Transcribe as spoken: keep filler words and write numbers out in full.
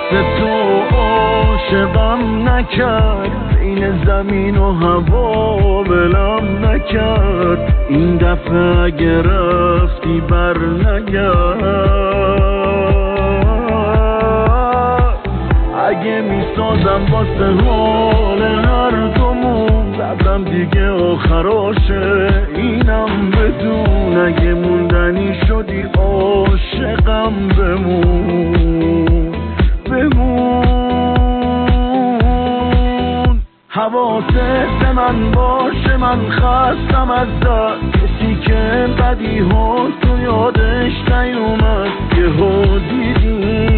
مثل تو عاشقم نکرد، بین زمین و هوا ولم نکرد. این دفعه اگه رفتی بر نگرد، اگه میسازم واسه حال هر دومون، زدم دیگه آخراشه اینم بدون. اگه موندنی شدی عاشقم بمون بمون. حواست من باشه من خستم از دست، کسی که بدی ها تو یادش نیومد. یه ها دیدی